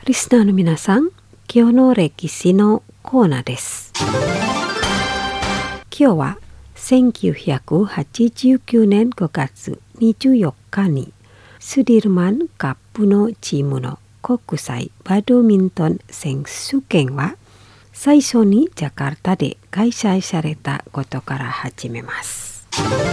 リスナーの皆さん、今日の歴史のコーナーです。今日は1989年5月24日にスディルマンカップのチームの国際バドミントン選手権は最初にジャカルタで開催されたことから始めます。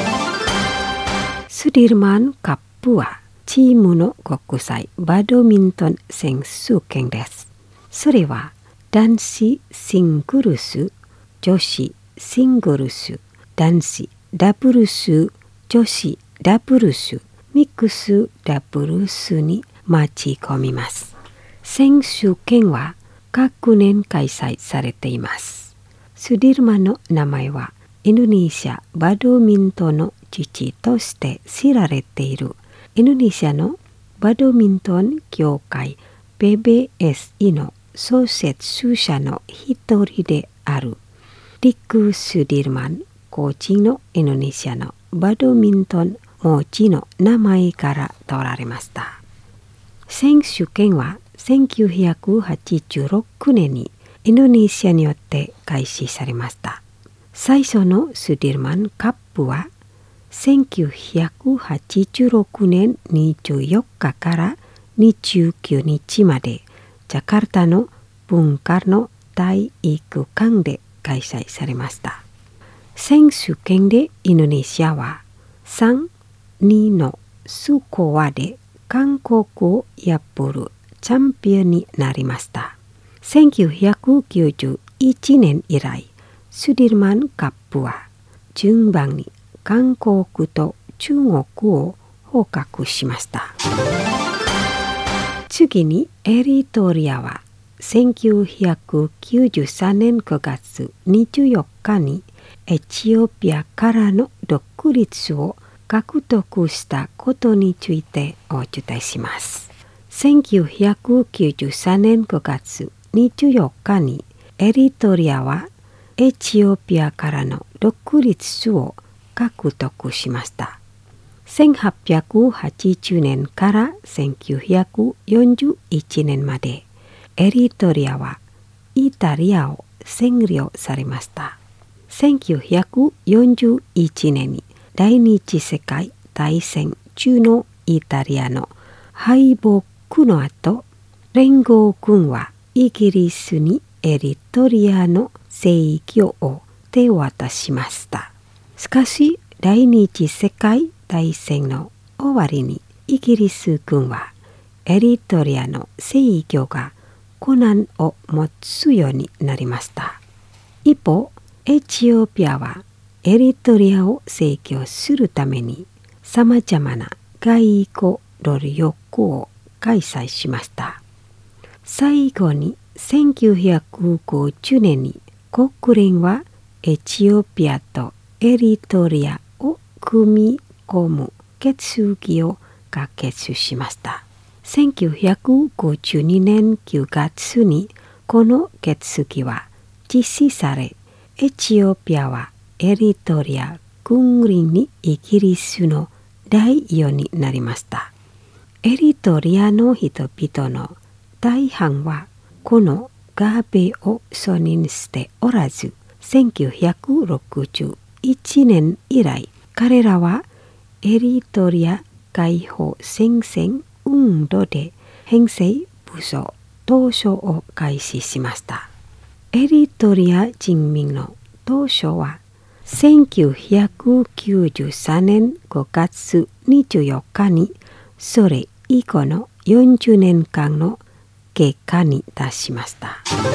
スディルマンカップはチームの国際バドミントン選手権です。それは男子シングルス、女子シングルス、男子ダブルス、女子ダブルス、ミックスダブルスに巻き込みます。選手権は各年開催されています。スディルマンの名前はインドネシアバドミントンの父として知られているインドネシアのバドミントン協会 PBSI の創設者の一人であるリック・スディルマンコーチのインドネシアのバドミントン王子の名前から取られました。選手権は1986年にインドネシアによって開始されました。最初のスディルマンカップは1986年24日から29日までジャカルタの文化の体育館で開催されました。選手権でインドネシアは3-2のスコアで韓国を破るチャンピオンになりました。1991年以来、スディルマンカップは順番に韓国と中国を捕獲しました。次にエリトリアは1993年9月24日にエチオピアからの独立を獲得したことについてお伝えします。1993年9月24日にエリトリアはエチオピアからの独立を獲得しました。1880年から1941年までエリトリアはイタリアを占領されました。1941年に第二次世界大戦中のイタリアの敗北の後、連合軍はイギリスにエリトリアの制御を手渡しました。しかし第二次世界大戦の終わりにイギリス軍はエリトリアの制御が困難を持つようになりました。一方、エチオピアはエリトリアを制御するためにさまざまな外交努力を開催しました。最後に1950年に国連はエチオピアとエリトリアを組み込む決議を可決しました。1952年9月にこの決議は実施され、エチオピアはエリトリア君臨にイギリスの代与になりました。エリトリアの人々の大半はこの合併を承認しておらず、1961年以来、彼らはエリトリア解放戦線運動で編成武装闘争を開始しました。エリトリア人民の闘争は1993年5月24日にそれ以降の40年間の結果に達しました。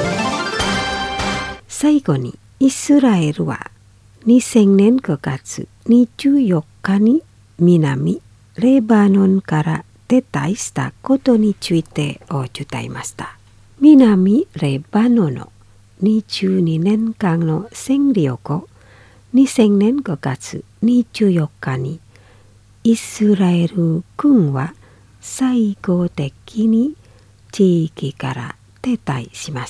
最後にイスラエルは2000年9月24日に南レバノンから撤退したことについてお伝えました。南レバノンの22年間の占領後、2000年5月24日にイスラエル軍は最後的に地域から撤退しました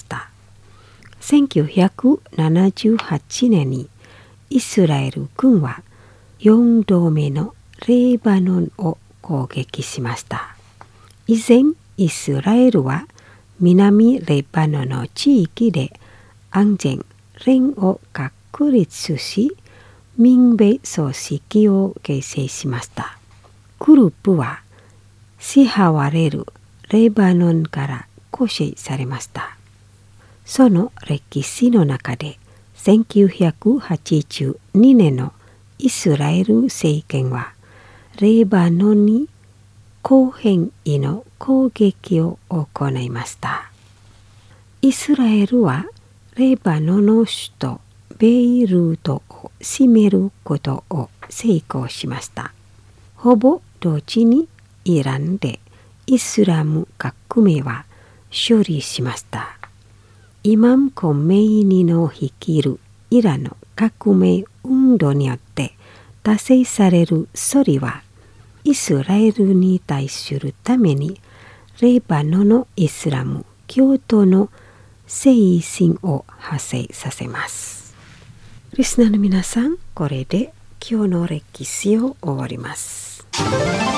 。1978年にイスラエル軍は4度目のレバノンを攻撃しました。以前イスラエルは南レバノンの地域で安全連を確立し、民兵組織を形成しました。グループは支配われるレバノンから構成されました。その歴史の中で1982年のイスラエル政権はレバノンに広範囲の攻撃を行いました。イスラエルはレバノンの首都ベイルートを占めることを成功しました。ほぼ同時にイランでイスラム革命は勝利しました。イマム・コメイニの率いるイランの革命運動によって達成される勝利は、イスラエルに対するためにレバノンのイスラム教徒の精神を発生させます。リスナーの皆さん、これで今日の歴史を終わります。